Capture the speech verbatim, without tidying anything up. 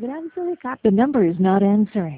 But I'm sorry, Cap, the number is not answering.